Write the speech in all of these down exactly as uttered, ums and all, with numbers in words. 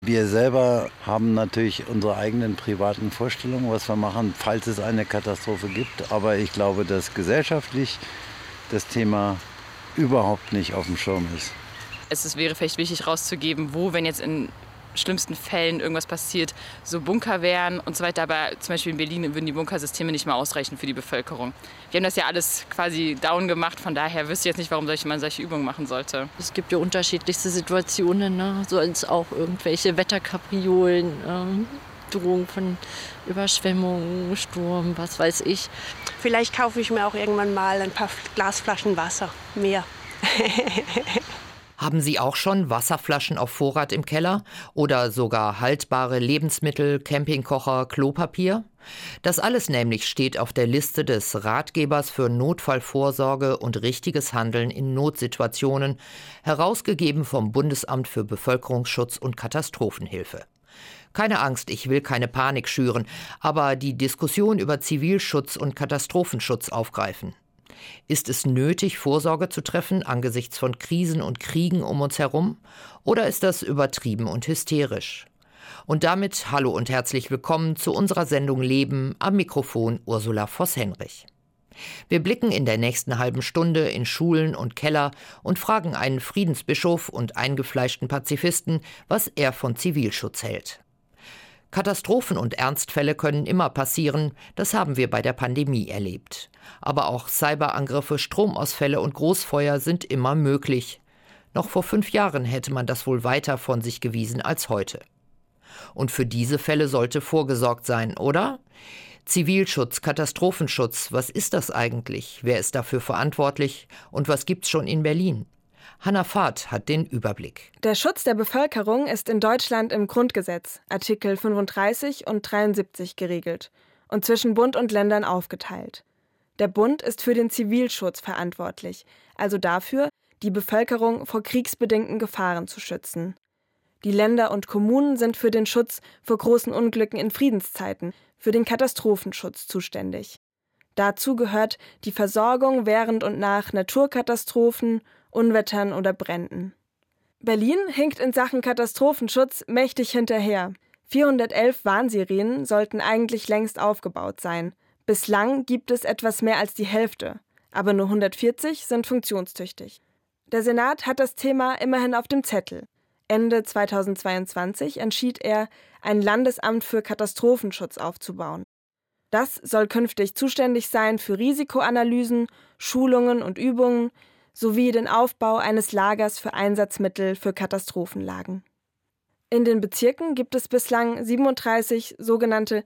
Wir selber haben natürlich unsere eigenen privaten Vorstellungen, was wir machen, falls es eine Katastrophe gibt. Aber ich glaube, dass gesellschaftlich das Thema überhaupt nicht auf dem Schirm ist. Es ist, wäre vielleicht wichtig rauszugeben, wo, wenn jetzt in schlimmsten Fällen irgendwas passiert, so Bunker wären und so weiter. Aber zum Beispiel in Berlin würden die Bunkersysteme nicht mehr ausreichen für die Bevölkerung. Wir haben das ja alles quasi down gemacht, von daher wüsste ich jetzt nicht, warum man solche Übungen machen sollte. Es gibt ja unterschiedlichste Situationen, ne? So als auch irgendwelche Wetterkapriolen, ähm, Drohung von Überschwemmungen, Sturm, was weiß ich. Vielleicht kaufe ich mir auch irgendwann mal ein paar Glasflaschen Wasser, mehr. Haben Sie auch schon Wasserflaschen auf Vorrat im Keller oder sogar haltbare Lebensmittel, Campingkocher, Klopapier? Das alles nämlich steht auf der Liste des Ratgebers für Notfallvorsorge und richtiges Handeln in Notsituationen, herausgegeben vom Bundesamt für Bevölkerungsschutz und Katastrophenhilfe. Keine Angst, ich will keine Panik schüren, aber die Diskussion über Zivilschutz und Katastrophenschutz aufgreifen. Ist es nötig, Vorsorge zu treffen angesichts von Krisen und Kriegen um uns herum? Oder ist das übertrieben und hysterisch? Und damit hallo und herzlich willkommen zu unserer Sendung Leben, am Mikrofon Ursula Voss-Henrich. Wir blicken in der nächsten halben Stunde in Schulen und Keller und fragen einen Friedensbischof und eingefleischten Pazifisten, was er von Zivilschutz hält. Katastrophen und Ernstfälle können immer passieren, das haben wir bei der Pandemie erlebt. Aber auch Cyberangriffe, Stromausfälle und Großfeuer sind immer möglich. Noch vor fünf Jahren hätte man das wohl weiter von sich gewiesen als heute. Und für diese Fälle sollte vorgesorgt sein, oder? Zivilschutz, Katastrophenschutz, was ist das eigentlich? Wer ist dafür verantwortlich? Und was gibt's schon in Berlin? Hanna Fahrt hat den Überblick. Der Schutz der Bevölkerung ist in Deutschland im Grundgesetz, Artikel fünfunddreißig und dreiundsiebzig, geregelt und zwischen Bund und Ländern aufgeteilt. Der Bund ist für den Zivilschutz verantwortlich, also dafür, die Bevölkerung vor kriegsbedingten Gefahren zu schützen. Die Länder und Kommunen sind für den Schutz vor großen Unglücken in Friedenszeiten, für den Katastrophenschutz zuständig. Dazu gehört die Versorgung während und nach Naturkatastrophen, Unwettern oder Bränden. Berlin hinkt in Sachen Katastrophenschutz mächtig hinterher. vierhundertelf Warnsirenen sollten eigentlich längst aufgebaut sein. Bislang gibt es etwas mehr als die Hälfte, aber nur hundertvierzig sind funktionstüchtig. Der Senat hat das Thema immerhin auf dem Zettel. Ende zweitausendzweiundzwanzig entschied er, ein Landesamt für Katastrophenschutz aufzubauen. Das soll künftig zuständig sein für Risikoanalysen, Schulungen und Übungen sowie den Aufbau eines Lagers für Einsatzmittel für Katastrophenlagen. In den Bezirken gibt es bislang siebenunddreißig sogenannte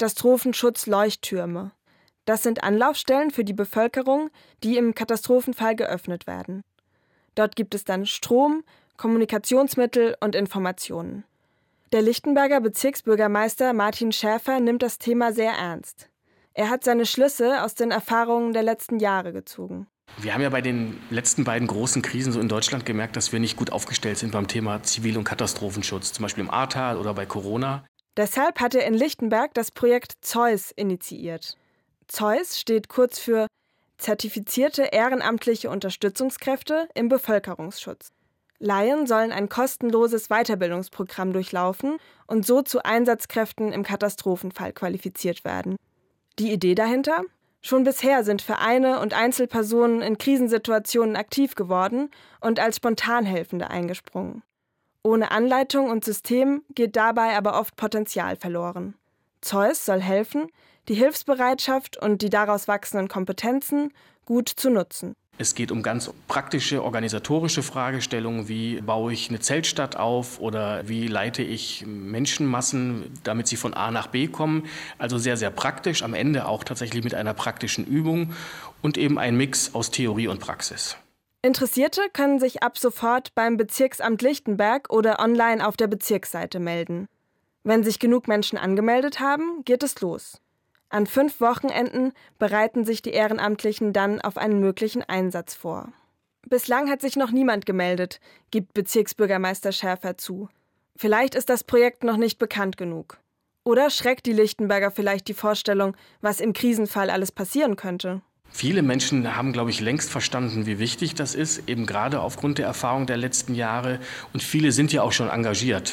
Katastrophenschutzleuchttürme. Das sind Anlaufstellen für die Bevölkerung, die im Katastrophenfall geöffnet werden. Dort gibt es dann Strom, Kommunikationsmittel und Informationen. Der Lichtenberger Bezirksbürgermeister Martin Schäfer nimmt das Thema sehr ernst. Er hat seine Schlüsse aus den Erfahrungen der letzten Jahre gezogen. Wir haben ja bei den letzten beiden großen Krisen so in Deutschland gemerkt, dass wir nicht gut aufgestellt sind beim Thema Zivil- und Katastrophenschutz, zum Beispiel im Ahrtal oder bei Corona. Deshalb hat er in Lichtenberg das Projekt ZEUS initiiert. ZEUS steht kurz für Zertifizierte Ehrenamtliche Unterstützungskräfte im Bevölkerungsschutz. Laien sollen ein kostenloses Weiterbildungsprogramm durchlaufen und so zu Einsatzkräften im Katastrophenfall qualifiziert werden. Die Idee dahinter? Schon bisher sind Vereine und Einzelpersonen in Krisensituationen aktiv geworden und als Spontanhelfende eingesprungen. Ohne Anleitung und System geht dabei aber oft Potenzial verloren. ZEUS soll helfen, die Hilfsbereitschaft und die daraus wachsenden Kompetenzen gut zu nutzen. Es geht um ganz praktische, organisatorische Fragestellungen, wie baue ich eine Zeltstadt auf oder wie leite ich Menschenmassen, damit sie von A nach B kommen. Also sehr, sehr praktisch, am Ende auch tatsächlich mit einer praktischen Übung und eben ein Mix aus Theorie und Praxis. Interessierte können sich ab sofort beim Bezirksamt Lichtenberg oder online auf der Bezirksseite melden. Wenn sich genug Menschen angemeldet haben, geht es los. An fünf Wochenenden bereiten sich die Ehrenamtlichen dann auf einen möglichen Einsatz vor. Bislang hat sich noch niemand gemeldet, gibt Bezirksbürgermeister Schäfer zu. Vielleicht ist das Projekt noch nicht bekannt genug. Oder schreckt die Lichtenberger vielleicht die Vorstellung, was im Krisenfall alles passieren könnte? Viele Menschen haben, glaube ich, längst verstanden, wie wichtig das ist, eben gerade aufgrund der Erfahrung der letzten Jahre. Und viele sind ja auch schon engagiert.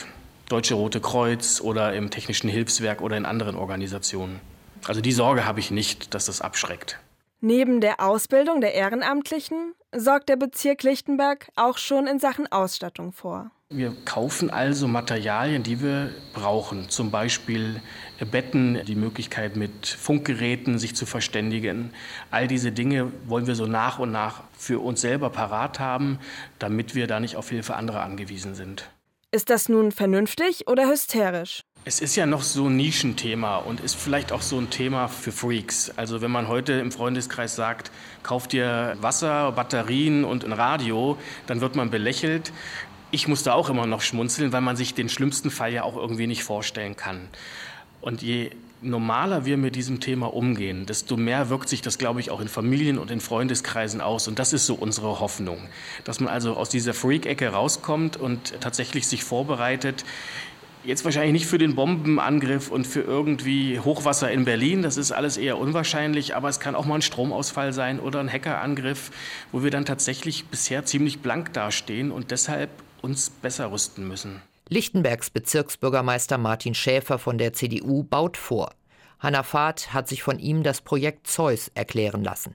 Deutsche Rote Kreuz oder im Technischen Hilfswerk oder in anderen Organisationen. Also die Sorge habe ich nicht, dass das abschreckt. Neben der Ausbildung der Ehrenamtlichen sorgt der Bezirk Lichtenberg auch schon in Sachen Ausstattung vor. Wir kaufen also Materialien, die wir brauchen. Zum Beispiel Betten, die Möglichkeit mit Funkgeräten sich zu verständigen. All diese Dinge wollen wir so nach und nach für uns selber parat haben, damit wir da nicht auf Hilfe anderer angewiesen sind. Ist das nun vernünftig oder hysterisch? Es ist ja noch so ein Nischenthema und ist vielleicht auch so ein Thema für Freaks. Also wenn man heute im Freundeskreis sagt, kauf dir Wasser, Batterien und ein Radio, dann wird man belächelt. Ich musste auch immer noch schmunzeln, weil man sich den schlimmsten Fall ja auch irgendwie nicht vorstellen kann. Und je normaler wir mit diesem Thema umgehen, desto mehr wirkt sich das, glaube ich, auch in Familien und in Freundeskreisen aus. Und das ist so unsere Hoffnung, dass man also aus dieser Freak-Ecke rauskommt und tatsächlich sich vorbereitet. Jetzt wahrscheinlich nicht für den Bombenangriff und für irgendwie Hochwasser in Berlin, das ist alles eher unwahrscheinlich, aber es kann auch mal ein Stromausfall sein oder ein Hackerangriff, wo wir dann tatsächlich bisher ziemlich blank dastehen und deshalb uns besser rüsten müssen. Lichtenbergs Bezirksbürgermeister Martin Schäfer von der C D U baut vor. Hanna Fahrt hat sich von ihm das Projekt Zeus erklären lassen.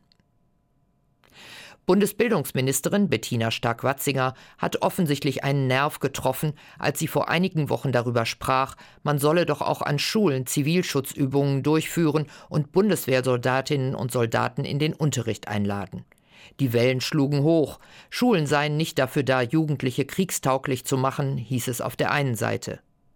Bundesbildungsministerin Bettina Stark-Watzinger hat offensichtlich einen Nerv getroffen, als sie vor einigen Wochen darüber sprach, man solle doch auch an Schulen Zivilschutzübungen durchführen und Bundeswehrsoldatinnen und Soldaten in den Unterricht einladen. Die Wellen schlugen hoch. Schulen seien nicht dafür da, Jugendliche kriegstauglich zu machen, hieß es auf der einen Seite.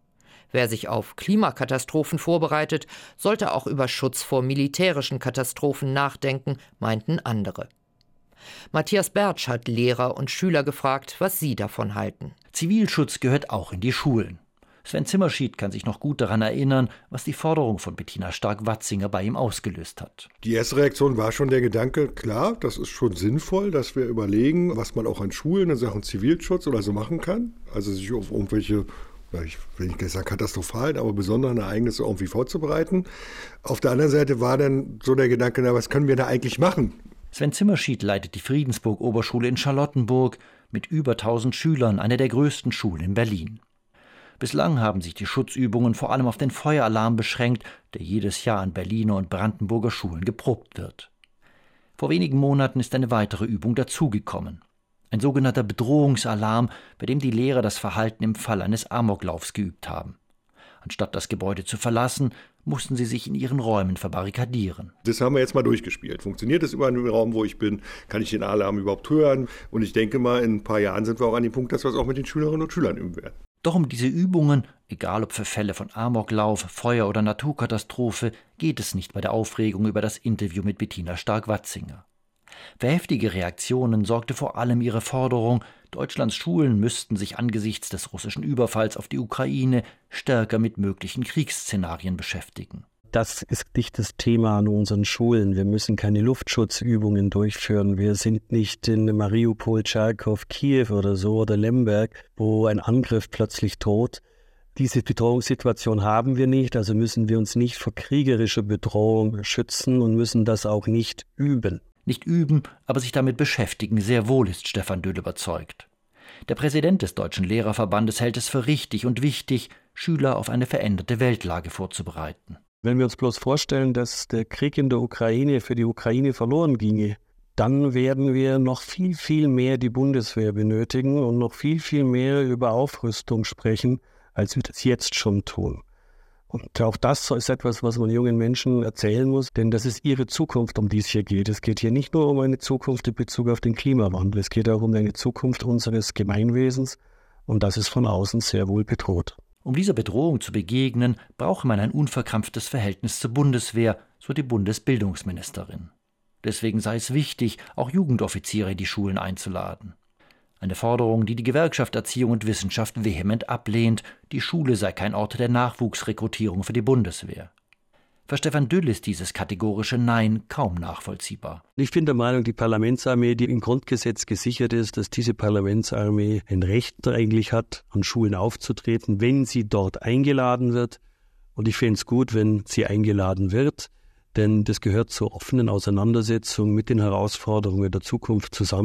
Wer sich auf Klimakatastrophen vorbereitet, sollte auch über Schutz vor militärischen Katastrophen nachdenken, meinten andere. Matthias Bertsch hat Lehrer und Schüler gefragt, was sie davon halten. Zivilschutz gehört auch in die Schulen. Sven Zimmerschied kann sich noch gut daran erinnern, was die Forderung von Bettina Stark-Watzinger bei ihm ausgelöst hat. Die erste Reaktion war schon der Gedanke, klar, das ist schon sinnvoll, dass wir überlegen, was man auch an Schulen in Sachen Zivilschutz oder so machen kann. Also sich auf irgendwelche, ich will nicht sagen katastrophalen, aber besonderen Ereignisse irgendwie vorzubereiten. Auf der anderen Seite war dann so der Gedanke, na, was können wir da eigentlich machen? Sven Zimmerschied leitet die Friedensburg-Oberschule in Charlottenburg mit über tausend Schülern, einer der größten Schulen in Berlin. Bislang haben sich die Schutzübungen vor allem auf den Feueralarm beschränkt, der jedes Jahr an Berliner und Brandenburger Schulen geprobt wird. Vor wenigen Monaten ist eine weitere Übung dazugekommen. Ein sogenannter Bedrohungsalarm, bei dem die Lehrer das Verhalten im Fall eines Amoklaufs geübt haben. Anstatt das Gebäude zu verlassen, mussten sie sich in ihren Räumen verbarrikadieren. Das haben wir jetzt mal durchgespielt. Funktioniert das überall im Raum, wo ich bin? Kann ich den Alarm überhaupt hören? Und ich denke mal, in ein paar Jahren sind wir auch an dem Punkt, dass wir es auch mit den Schülerinnen und Schülern üben werden. Doch um diese Übungen, egal ob für Fälle von Amoklauf, Feuer oder Naturkatastrophe, geht es nicht bei der Aufregung über das Interview mit Bettina Stark-Watzinger. Für heftige Reaktionen sorgte vor allem ihre Forderung, Deutschlands Schulen müssten sich angesichts des russischen Überfalls auf die Ukraine stärker mit möglichen Kriegsszenarien beschäftigen. Das ist nicht das Thema an unseren Schulen. Wir müssen keine Luftschutzübungen durchführen. Wir sind nicht in Mariupol, Charkow, Kiew oder so oder Lemberg, wo ein Angriff plötzlich droht. Diese Bedrohungssituation haben wir nicht, also müssen wir uns nicht vor kriegerischer Bedrohung schützen und müssen das auch nicht üben. Nicht üben, aber sich damit beschäftigen, sehr wohl ist Stefan Döll überzeugt. Der Präsident des Deutschen Lehrerverbandes hält es für richtig und wichtig, Schüler auf eine veränderte Weltlage vorzubereiten. Wenn wir uns bloß vorstellen, dass der Krieg in der Ukraine für die Ukraine verloren ginge, dann werden wir noch viel, viel mehr die Bundeswehr benötigen und noch viel, viel mehr über Aufrüstung sprechen, als wir das jetzt schon tun. Und auch das ist etwas, was man jungen Menschen erzählen muss, denn das ist ihre Zukunft, um die es hier geht. Es geht hier nicht nur um eine Zukunft in Bezug auf den Klimawandel, es geht auch um eine Zukunft unseres Gemeinwesens und das ist von außen sehr wohl bedroht. Um dieser Bedrohung zu begegnen, brauche man ein unverkrampftes Verhältnis zur Bundeswehr, so die Bundesbildungsministerin. Deswegen sei es wichtig, auch Jugendoffiziere in die Schulen einzuladen. Eine Forderung, die die Gewerkschaft Erziehung und Wissenschaft vehement ablehnt, die Schule sei kein Ort der Nachwuchsrekrutierung für die Bundeswehr. Für Stefan Döll ist dieses kategorische Nein kaum nachvollziehbar. Ich bin der Meinung, die Parlamentsarmee, die im Grundgesetz gesichert ist, dass diese Parlamentsarmee ein Recht eigentlich hat, an Schulen aufzutreten, wenn sie dort eingeladen wird. Und ich fände es gut, wenn sie eingeladen wird, denn das gehört zur offenen Auseinandersetzung mit den Herausforderungen der Zukunft zusammen,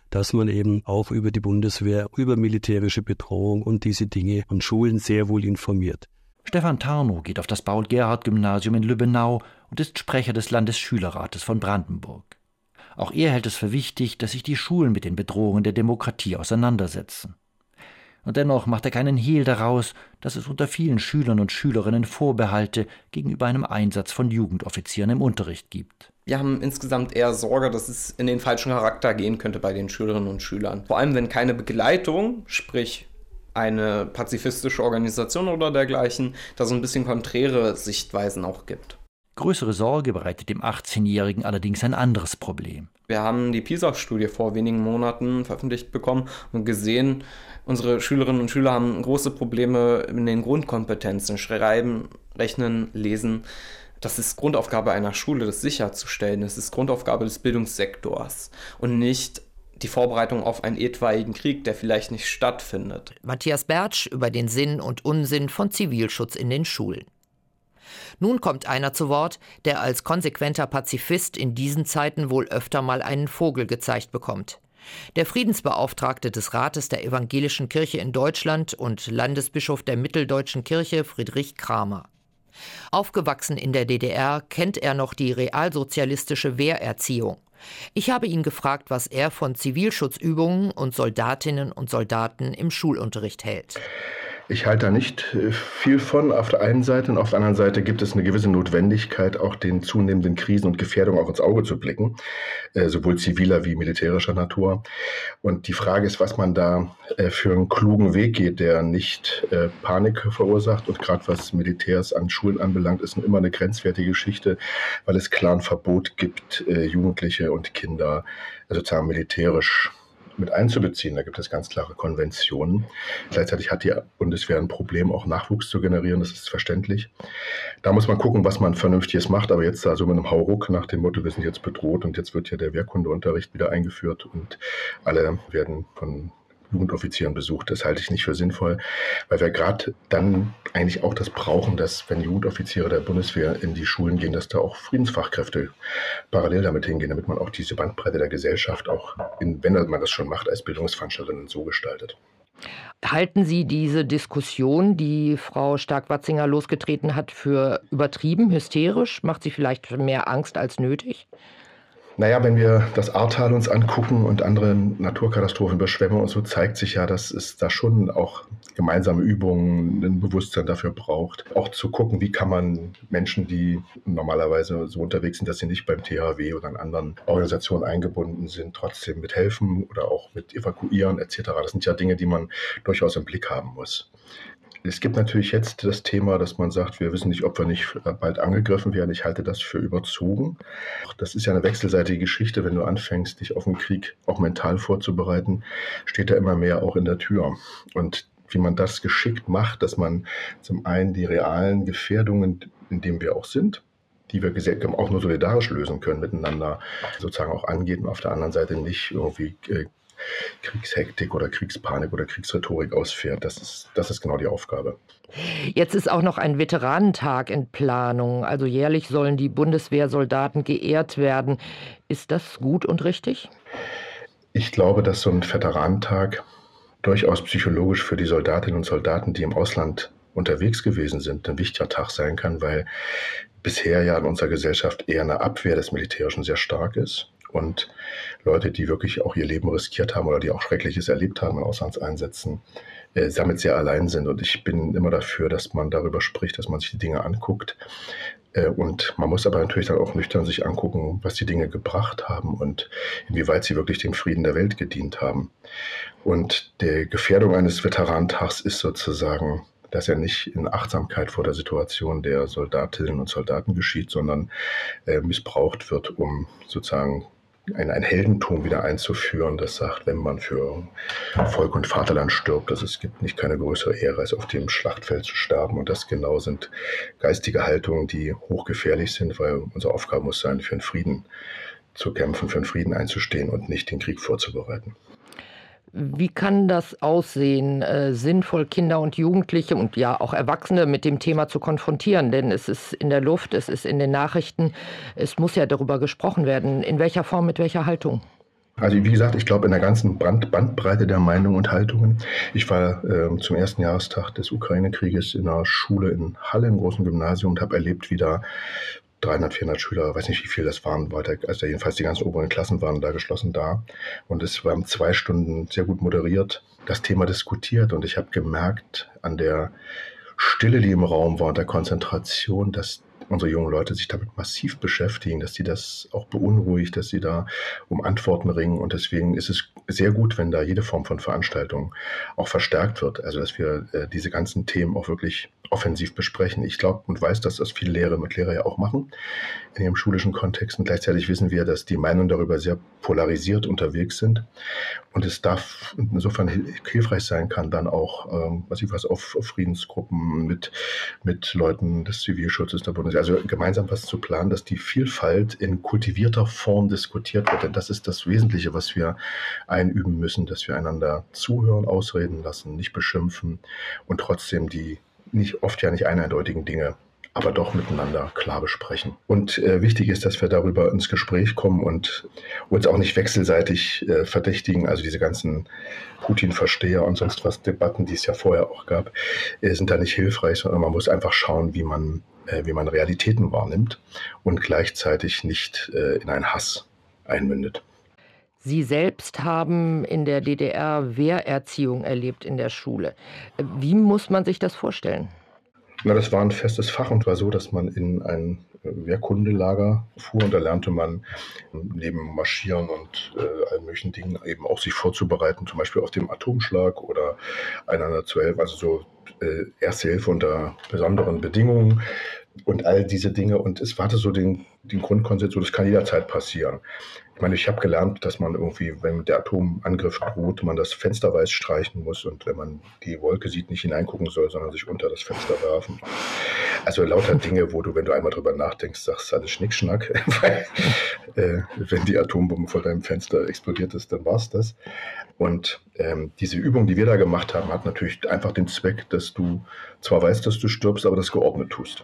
dass man eben auch über die Bundeswehr, über militärische Bedrohung und diese Dinge an Schulen sehr wohl informiert. Stefan Tarnow geht auf das Paul-Gerhardt-Gymnasium in Lübbenau und ist Sprecher des Landesschülerrates von Brandenburg. Auch er hält es für wichtig, dass sich die Schulen mit den Bedrohungen der Demokratie auseinandersetzen. Und dennoch macht er keinen Hehl daraus, dass es unter vielen Schülern und Schülerinnen Vorbehalte gegenüber einem Einsatz von Jugendoffizieren im Unterricht gibt. Wir haben insgesamt eher Sorge, dass es in den falschen Charakter gehen könnte bei den Schülerinnen und Schülern. Vor allem, wenn keine Begleitung, sprich eine pazifistische Organisation oder dergleichen, da so ein bisschen konträre Sichtweisen auch gibt. Größere Sorge bereitet dem achtzehnjährigen allerdings ein anderes Problem. Wir haben die PISA-Studie vor wenigen Monaten veröffentlicht bekommen und gesehen, unsere Schülerinnen und Schüler haben große Probleme in den Grundkompetenzen, Schreiben, Rechnen, Lesen. Das ist Grundaufgabe einer Schule, das sicherzustellen. Das ist Grundaufgabe des Bildungssektors und nicht die Vorbereitung auf einen etwaigen Krieg, der vielleicht nicht stattfindet. Matthias Bertsch über den Sinn und Unsinn von Zivilschutz in den Schulen. Nun kommt einer zu Wort, der als konsequenter Pazifist in diesen Zeiten wohl öfter mal einen Vogel gezeigt bekommt. Der Friedensbeauftragte des Rates der Evangelischen Kirche in Deutschland und Landesbischof der Mitteldeutschen Kirche Friedrich Kramer. Aufgewachsen in der D D R kennt er noch die realsozialistische Wehrerziehung. Ich habe ihn gefragt, was er von Zivilschutzübungen und Soldatinnen und Soldaten im Schulunterricht hält. Ich halte da nicht viel von auf der einen Seite und auf der anderen Seite gibt es eine gewisse Notwendigkeit, auch den zunehmenden Krisen und Gefährdungen auch ins Auge zu blicken, sowohl ziviler wie militärischer Natur. Und die Frage ist, was man da für einen klugen Weg geht, der nicht Panik verursacht. Und gerade was Militärs an Schulen anbelangt, ist immer eine grenzwertige Geschichte, weil es klar ein Verbot gibt, Jugendliche und Kinder sozusagen militärisch mit einzubeziehen. Da gibt es ganz klare Konventionen. Gleichzeitig hat die Bundeswehr ein Problem, auch Nachwuchs zu generieren, das ist verständlich. Da muss man gucken, was man Vernünftiges macht, aber jetzt also mit einem Hauruck nach dem Motto, wir sind jetzt bedroht und jetzt wird ja der Wehrkundeunterricht wieder eingeführt und alle werden von Jugendoffizieren besucht. Das halte ich nicht für sinnvoll, weil wir gerade dann eigentlich auch das brauchen, dass wenn Jugendoffiziere der Bundeswehr in die Schulen gehen, dass da auch Friedensfachkräfte parallel damit hingehen, damit man auch diese Bandbreite der Gesellschaft auch, in, wenn man das schon macht, als Bildungsveranstalterin so gestaltet. Halten Sie diese Diskussion, die Frau Stark-Watzinger losgetreten hat, für übertrieben, hysterisch? Macht sie vielleicht mehr Angst als nötig? Naja, wenn wir das Ahrtal uns angucken und andere Naturkatastrophen, Überschwemmungen und so, zeigt sich ja, dass es da schon auch gemeinsame Übungen, ein Bewusstsein dafür braucht. Auch zu gucken, wie kann man Menschen, die normalerweise so unterwegs sind, dass sie nicht beim T H W oder in anderen Organisationen eingebunden sind, trotzdem mithelfen oder auch mit evakuieren et cetera. Das sind ja Dinge, die man durchaus im Blick haben muss. Es gibt natürlich jetzt das Thema, dass man sagt, wir wissen nicht, ob wir nicht bald angegriffen werden. Ich halte das für überzogen. Das ist ja eine wechselseitige Geschichte. Wenn du anfängst, dich auf den Krieg auch mental vorzubereiten, steht da immer mehr auch in der Tür. Und wie man das geschickt macht, dass man zum einen die realen Gefährdungen, in denen wir auch sind, die wir auch nur solidarisch lösen können, miteinander sozusagen auch angeht und auf der anderen Seite nicht irgendwie äh, Kriegshektik oder Kriegspanik oder Kriegsrhetorik ausfährt. Das ist, das ist genau die Aufgabe. Jetzt ist auch noch ein Veteranentag in Planung. Also jährlich sollen die Bundeswehrsoldaten geehrt werden. Ist das gut und richtig? Ich glaube, dass so ein Veteranentag durchaus psychologisch für die Soldatinnen und Soldaten, die im Ausland unterwegs gewesen sind, ein wichtiger Tag sein kann, weil bisher ja in unserer Gesellschaft eher eine Abwehr des Militärischen sehr stark ist. Und Leute, die wirklich auch ihr Leben riskiert haben oder die auch Schreckliches erlebt haben in Auslandseinsätzen, äh, damit sehr allein sind. Und ich bin immer dafür, dass man darüber spricht, dass man sich die Dinge anguckt. Äh, und man muss aber natürlich dann auch nüchtern sich angucken, was die Dinge gebracht haben und inwieweit sie wirklich dem Frieden der Welt gedient haben. Und die Gefährdung eines Veteranentags ist sozusagen, dass er nicht in Achtsamkeit vor der Situation der Soldatinnen und Soldaten geschieht, sondern äh, missbraucht wird, um sozusagen Ein, ein Heldentum wieder einzuführen, das sagt, wenn man für Volk und Vaterland stirbt, dass es gibt nicht keine größere Ehre, als auf dem Schlachtfeld zu sterben. Und das genau sind geistige Haltungen, die hochgefährlich sind, weil unsere Aufgabe muss sein, für den Frieden zu kämpfen, für den Frieden einzustehen und nicht den Krieg vorzubereiten. Wie kann das aussehen, äh, sinnvoll Kinder und Jugendliche und ja auch Erwachsene mit dem Thema zu konfrontieren? Denn es ist in der Luft, es ist in den Nachrichten, es muss ja darüber gesprochen werden. In welcher Form, mit welcher Haltung? Also wie gesagt, ich glaube in der ganzen Brand- Bandbreite der Meinungen und Haltungen. Ich war äh, zum ersten Jahrestag des Ukraine-Krieges in einer Schule in Halle, im großen Gymnasium, und habe erlebt, wie da dreihundert, vierhundert Schüler, weiß nicht wie viel das waren, weiter, also jedenfalls die ganzen oberen Klassen waren da geschlossen da. Und es waren zwei Stunden sehr gut moderiert, das Thema diskutiert. Und ich habe gemerkt an der Stille, die im Raum war und der Konzentration, dass unsere jungen Leute sich damit massiv beschäftigen, dass sie das auch beunruhigt, dass sie da um Antworten ringen. Und deswegen ist es sehr gut, wenn da jede Form von Veranstaltung auch verstärkt wird. Also dass wir äh, diese ganzen Themen auch wirklich offensiv besprechen. Ich glaube und weiß, dass das viele Lehrer mit Lehrer ja auch machen in ihrem schulischen Kontext. Und gleichzeitig wissen wir, dass die Meinungen darüber sehr polarisiert unterwegs sind. Und es darf insofern hilfreich sein kann, dann auch, ähm, was ich weiß, auf, auf Friedensgruppen mit, mit Leuten des Zivilschutzes der Bundeswehr, also gemeinsam was zu planen, dass die Vielfalt in kultivierter Form diskutiert wird. Denn das ist das Wesentliche, was wir einüben müssen, dass wir einander zuhören, ausreden lassen, nicht beschimpfen und trotzdem die nicht oft ja nicht eindeutigen Dinge, aber doch miteinander klar besprechen. Und äh, wichtig ist, dass wir darüber ins Gespräch kommen und uns auch nicht wechselseitig äh, verdächtigen. Also diese ganzen Putin-Versteher und sonst was Debatten, die es ja vorher auch gab, äh, sind da nicht hilfreich, sondern man muss einfach schauen, wie man, äh, wie man Realitäten wahrnimmt und gleichzeitig nicht äh, in einen Hass einmündet. Sie selbst haben in der D D R Wehrerziehung erlebt in der Schule. Wie muss man sich das vorstellen? Na, das war ein festes Fach und war so, dass man in ein Wehrkundelager fuhr und da lernte man neben Marschieren und äh, allen möglichen Dingen eben auch sich vorzubereiten, zum Beispiel auf dem Atomschlag oder einander zu helfen, also so äh, Erste Hilfe unter besonderen Bedingungen und all diese Dinge. Und es hatte so den, den Grundkonsens, so das kann jederzeit passieren. Ich meine, ich habe gelernt, dass man irgendwie, wenn der Atomangriff droht, man das Fenster weiß streichen muss und wenn man die Wolke sieht, nicht hineingucken soll, sondern sich unter das Fenster werfen. Also lauter Dinge, wo du, wenn du einmal drüber nachdenkst, sagst, alles Schnickschnack. Weil, äh, wenn die Atombombe vor deinem Fenster explodiert ist, dann war es das. Und ähm, diese Übung, die wir da gemacht haben, hat natürlich einfach den Zweck, dass du zwar weißt, dass du stirbst, aber das geordnet tust.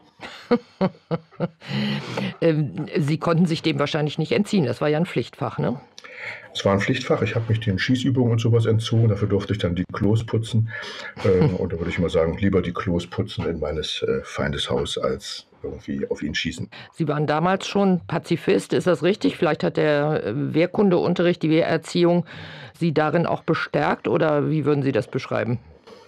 ähm, Sie konnten sich dem wahrscheinlich nicht entziehen. Das war ja ein Pflichtfach, ne? Es war ein Pflichtfach. Ich habe mich den Schießübungen und sowas entzogen. Dafür durfte ich dann die Klos putzen. Ähm, und da würde ich immer sagen, lieber die Klos putzen in meines äh, Feindes Haus, als irgendwie auf ihn schießen. Sie waren damals schon Pazifist, ist das richtig? Vielleicht hat der Wehrkundeunterricht, die Wehrerziehung Sie darin auch bestärkt oder wie würden Sie das beschreiben?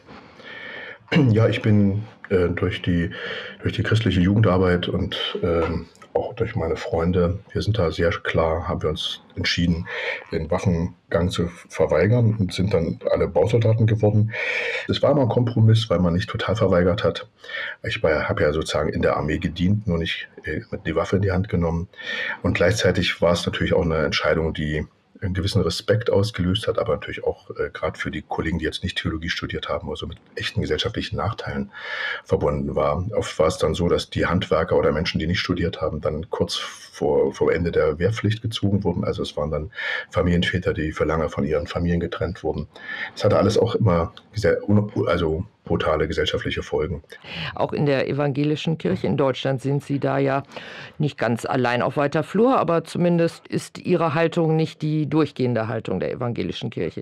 Ja, ich bin äh, durch die, durch die christliche Jugendarbeit und äh, auch durch meine Freunde, wir sind da sehr klar, haben wir uns entschieden, den Waffengang zu verweigern und sind dann alle Bausoldaten geworden. Es war immer ein Kompromiss, weil man nicht total verweigert hat. Ich habe ja sozusagen in der Armee gedient, nur nicht mit die Waffe in die Hand genommen. Und gleichzeitig war es natürlich auch eine Entscheidung, die einen gewissen Respekt ausgelöst hat, aber natürlich auch äh, gerade für die Kollegen, die jetzt nicht Theologie studiert haben, also mit echten gesellschaftlichen Nachteilen verbunden war. Oft war es dann so, dass die Handwerker oder Menschen, die nicht studiert haben, dann kurz vor, vor Ende der Wehrpflicht gezogen wurden. Also es waren dann Familienväter, die für lange von ihren Familien getrennt wurden. Das hatte alles auch immer sehr, also brutale gesellschaftliche Folgen. Auch in der evangelischen Kirche in Deutschland sind Sie da ja nicht ganz allein auf weiter Flur, aber zumindest ist Ihre Haltung nicht die durchgehende Haltung der evangelischen Kirche.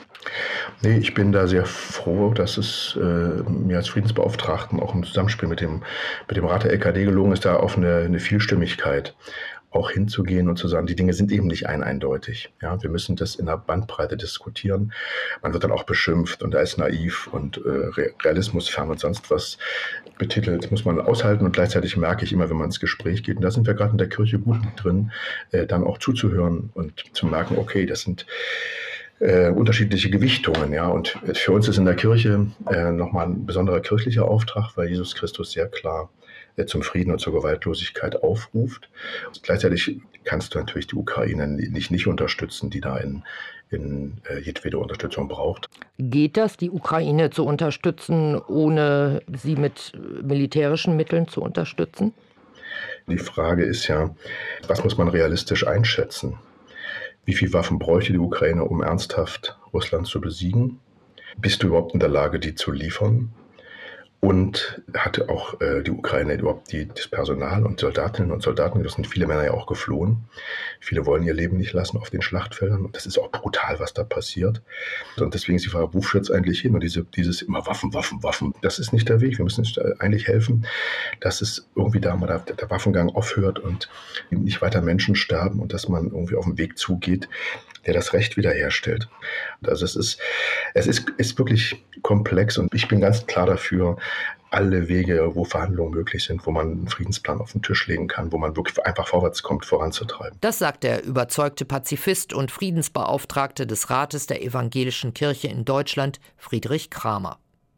Nee, ich bin da sehr froh, dass es äh, mir als Friedensbeauftragten auch im Zusammenspiel mit dem, mit dem Rat der L K D gelungen ist, da auf eine, eine Vielstimmigkeit auch hinzugehen und zu sagen, die Dinge sind eben nicht ein eindeutig. Ja, wir müssen das in der Bandbreite diskutieren. Man wird dann auch beschimpft und als naiv und äh, realismusfern und sonst was betitelt. Das muss man aushalten und gleichzeitig merke ich immer, wenn man ins Gespräch geht, und da sind wir gerade in der Kirche gut mit drin, äh, dann auch zuzuhören und zu merken, okay, das sind Äh, unterschiedliche Gewichtungen, ja, und für uns ist in der Kirche äh, nochmal ein besonderer kirchlicher Auftrag, weil Jesus Christus sehr klar äh, zum Frieden und zur Gewaltlosigkeit aufruft. Und gleichzeitig kannst du natürlich die Ukraine nicht, nicht unterstützen, die da in, in äh, jedwede Unterstützung braucht. Geht das, die Ukraine zu unterstützen, ohne sie mit militärischen Mitteln zu unterstützen? Die Frage ist ja, was muss man realistisch einschätzen? Wie viele Waffen bräuchte die Ukraine, um ernsthaft Russland zu besiegen? Bist du überhaupt in der Lage, die zu liefern? Und hatte auch äh, die Ukraine überhaupt die, das Personal und Soldatinnen und Soldaten, das sind viele Männer ja auch geflohen. Viele wollen ihr Leben nicht lassen auf den Schlachtfeldern. Und das ist auch brutal, was da passiert. Und deswegen ist die Frage, wo führt es eigentlich hin? Und diese, dieses immer Waffen, Waffen, Waffen, das ist nicht der Weg. Wir müssen eigentlich helfen, dass es irgendwie da mal der, der Waffengang aufhört und nicht weiter Menschen sterben und dass man irgendwie auf den Weg zugeht, der das Recht wiederherstellt. Also es ist, es ist, ist wirklich komplex und ich bin ganz klar dafür, alle Wege, wo Verhandlungen möglich sind, wo man einen Friedensplan auf den Tisch legen kann, wo man wirklich einfach vorwärts kommt, voranzutreiben. Das sagt der überzeugte Pazifist und Friedensbeauftragte des Rates der Evangelischen Kirche in Deutschland, Friedrich Kramer.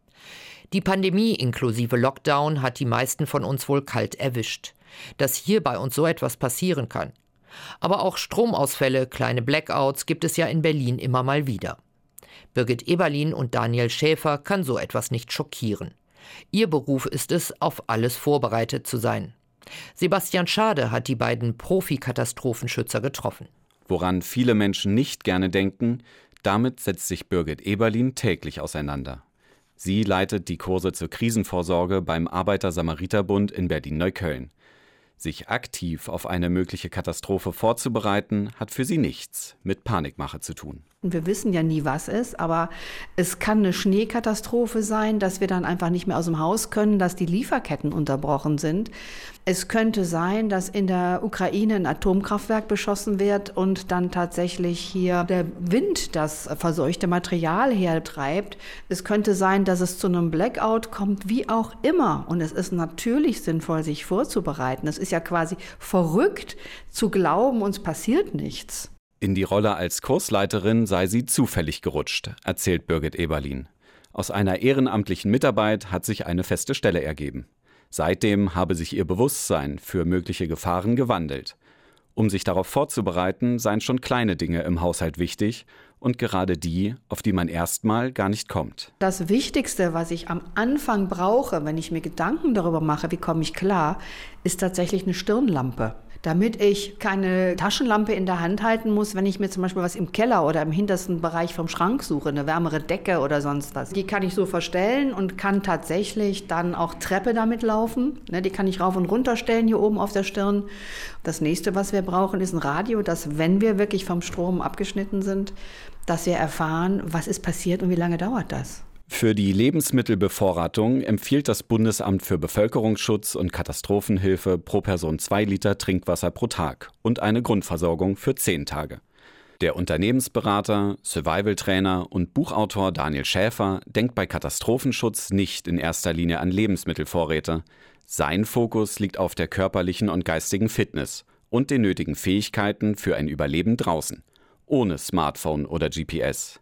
Die Pandemie inklusive Lockdown hat die meisten von uns wohl kalt erwischt. Dass hier bei uns so etwas passieren kann. Aber auch Stromausfälle, kleine Blackouts gibt es ja in Berlin immer mal wieder. Birgit Eberlin und Daniel Schäfer kann so etwas nicht schockieren. Ihr Beruf ist es, auf alles vorbereitet zu sein. Sebastian Schade hat die beiden Profi-Katastrophenschützer getroffen. Woran viele Menschen nicht gerne denken, damit setzt sich Birgit Eberlin täglich auseinander. Sie leitet die Kurse zur Krisenvorsorge beim Arbeiter-Samariter-Bund in Berlin-Neukölln. Sich aktiv auf eine mögliche Katastrophe vorzubereiten, hat für sie nichts mit Panikmache zu tun. Wir wissen ja nie, was ist, aber es kann eine Schneekatastrophe sein, dass wir dann einfach nicht mehr aus dem Haus können, dass die Lieferketten unterbrochen sind. Es könnte sein, dass in der Ukraine ein Atomkraftwerk beschossen wird und dann tatsächlich hier der Wind das verseuchte Material hertreibt. Es könnte sein, dass es zu einem Blackout kommt, wie auch immer. Und es ist natürlich sinnvoll, sich vorzubereiten. Es ist ja quasi verrückt zu glauben, uns passiert nichts. In die Rolle als Kursleiterin sei sie zufällig gerutscht, erzählt Birgit Eberlin. Aus einer ehrenamtlichen Mitarbeit hat sich eine feste Stelle ergeben. Seitdem habe sich ihr Bewusstsein für mögliche Gefahren gewandelt. Um sich darauf vorzubereiten, seien schon kleine Dinge im Haushalt wichtig und gerade die, auf die man erstmal gar nicht kommt. Das Wichtigste, was ich am Anfang brauche, wenn ich mir Gedanken darüber mache, wie komme ich klar, ist tatsächlich eine Stirnlampe. Damit ich keine Taschenlampe in der Hand halten muss, wenn ich mir zum Beispiel was im Keller oder im hintersten Bereich vom Schrank suche, eine wärmere Decke oder sonst was. Die kann ich so verstellen und kann tatsächlich dann auch Treppe damit laufen. Die kann ich rauf und runter stellen hier oben auf der Stirn. Das nächste, was wir brauchen, ist ein Radio, dass, wenn wir wirklich vom Strom abgeschnitten sind, dass wir erfahren, was ist passiert und wie lange dauert das. Für die Lebensmittelbevorratung empfiehlt das Bundesamt für Bevölkerungsschutz und Katastrophenhilfe pro Person zwei Liter Trinkwasser pro Tag und eine Grundversorgung für zehn Tage. Der Unternehmensberater, Survival-Trainer und Buchautor Daniel Schäfer denkt bei Katastrophenschutz nicht in erster Linie an Lebensmittelvorräte. Sein Fokus liegt auf der körperlichen und geistigen Fitness und den nötigen Fähigkeiten für ein Überleben draußen, ohne Smartphone oder G P S.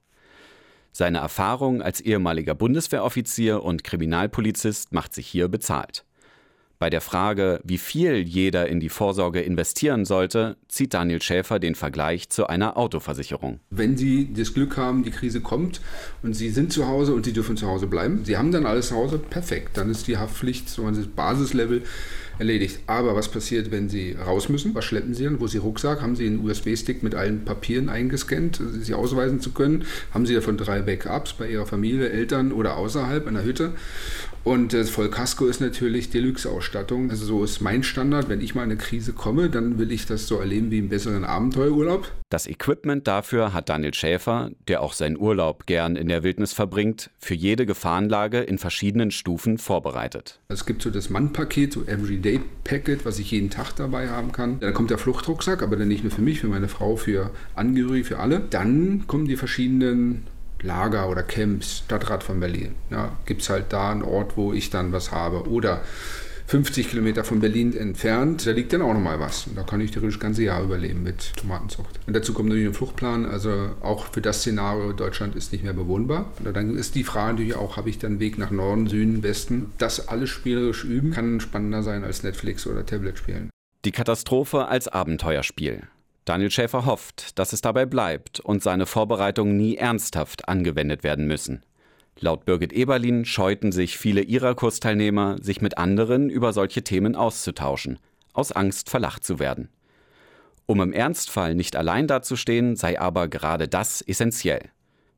Seine Erfahrung als ehemaliger Bundeswehroffizier und Kriminalpolizist macht sich hier bezahlt. Bei der Frage, wie viel jeder in die Vorsorge investieren sollte, zieht Daniel Schäfer den Vergleich zu einer Autoversicherung. Wenn Sie das Glück haben, die Krise kommt und Sie sind zu Hause und Sie dürfen zu Hause bleiben, Sie haben dann alles zu Hause, perfekt. Dann ist die Haftpflicht, so ein Basislevel, erledigt. Aber was passiert, wenn Sie raus müssen? Was schleppen Sie dann? Wo ist Ihr Rucksack? Haben Sie einen U S B-Stick mit allen Papieren eingescannt, Sie ausweisen zu können? Haben Sie davon drei Backups bei Ihrer Familie, Eltern oder außerhalb in der Hütte? Und das Vollkasko ist natürlich Deluxe-Ausstattung. Also so ist mein Standard. Wenn ich mal in eine Krise komme, dann will ich das so erleben wie im besseren Abenteuerurlaub. Das Equipment dafür hat Daniel Schäfer, der auch seinen Urlaub gern in der Wildnis verbringt, für jede Gefahrenlage in verschiedenen Stufen vorbereitet. Es gibt so das Mann-Paket, so Everyday-Packet, was ich jeden Tag dabei haben kann. Dann kommt der Fluchtrucksack, aber dann nicht nur für mich, für meine Frau, für Angehörige, für alle. Dann kommen die verschiedenen Lager oder Camps, Stadtrat von Berlin. Ja, gibt es halt da einen Ort, wo ich dann was habe. Oder fünfzig Kilometer von Berlin entfernt, da liegt dann auch nochmal was. Und da kann ich theoretisch das ganze Jahr überleben mit Tomatenzucht. Und dazu kommt natürlich ein Fluchtplan. Also auch für das Szenario, Deutschland ist nicht mehr bewohnbar. Und dann ist die Frage natürlich auch, habe ich dann einen Weg nach Norden, Süden, Westen? Das alles spielerisch üben kann spannender sein als Netflix oder Tablet spielen. Die Katastrophe als Abenteuerspiel. Daniel Schäfer hofft, dass es dabei bleibt und seine Vorbereitungen nie ernsthaft angewendet werden müssen. Laut Birgit Eberlin scheuten sich viele ihrer Kursteilnehmer, sich mit anderen über solche Themen auszutauschen, aus Angst verlacht zu werden. Um im Ernstfall nicht allein dazustehen, sei aber gerade das essentiell.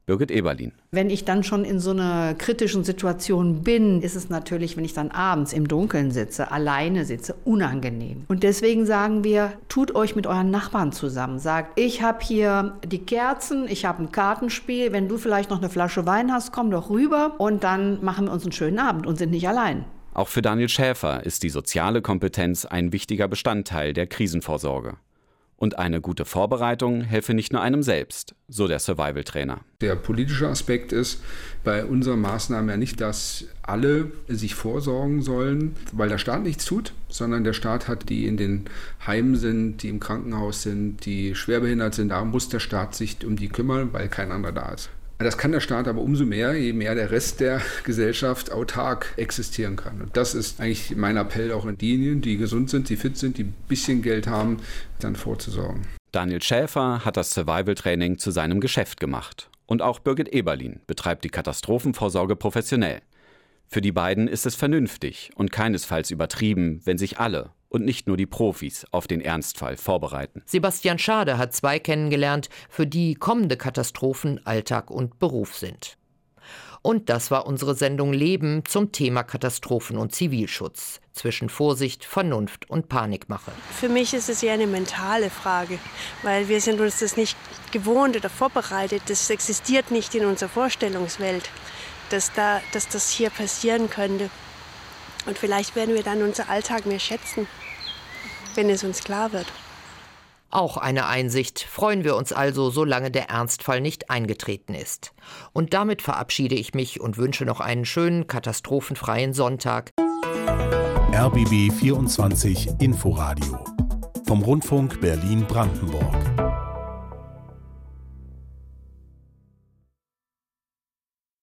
Birgit Eberlin. Wenn ich dann schon in so einer kritischen Situation bin, ist es natürlich, wenn ich dann abends im Dunkeln sitze, alleine sitze, unangenehm. Und deswegen sagen wir, tut euch mit euren Nachbarn zusammen. Sagt, ich habe hier die Kerzen, ich habe ein Kartenspiel. Wenn du vielleicht noch eine Flasche Wein hast, komm doch rüber und dann machen wir uns einen schönen Abend und sind nicht allein. Auch für Daniel Schäfer ist die soziale Kompetenz ein wichtiger Bestandteil der Krisenvorsorge. Und eine gute Vorbereitung helfe nicht nur einem selbst, so der Survival-Trainer. Der politische Aspekt ist bei unseren Maßnahmen ja nicht, dass alle sich vorsorgen sollen, weil der Staat nichts tut, sondern der Staat hat, die in den Heimen sind, die im Krankenhaus sind, die schwerbehindert sind, da muss der Staat sich um die kümmern, weil kein anderer da ist. Das kann der Staat aber umso mehr, je mehr der Rest der Gesellschaft autark existieren kann. Und das ist eigentlich mein Appell auch an diejenigen, die gesund sind, die fit sind, die ein bisschen Geld haben, dann vorzusorgen. Daniel Schäfer hat das Survival-Training zu seinem Geschäft gemacht. Und auch Birgit Eberlin betreibt die Katastrophenvorsorge professionell. Für die beiden ist es vernünftig und keinesfalls übertrieben, wenn sich alle und nicht nur die Profis auf den Ernstfall vorbereiten. Sebastian Schade hat zwei kennengelernt, für die kommende Katastrophen Alltag und Beruf sind. Und das war unsere Sendung Leben zum Thema Katastrophen und Zivilschutz. Zwischen Vorsicht, Vernunft und Panikmache. Für mich ist es eher eine mentale Frage, weil wir sind uns das nicht gewohnt oder vorbereitet. Das existiert nicht in unserer Vorstellungswelt, dass, da, dass das hier passieren könnte. Und vielleicht werden wir dann unseren Alltag mehr schätzen, wenn es uns klar wird. Auch eine Einsicht. Freuen wir uns also, solange der Ernstfall nicht eingetreten ist. Und damit verabschiede ich mich und wünsche noch einen schönen, katastrophenfreien Sonntag. R B B vierundzwanzig Inforadio vom Rundfunk Berlin-Brandenburg.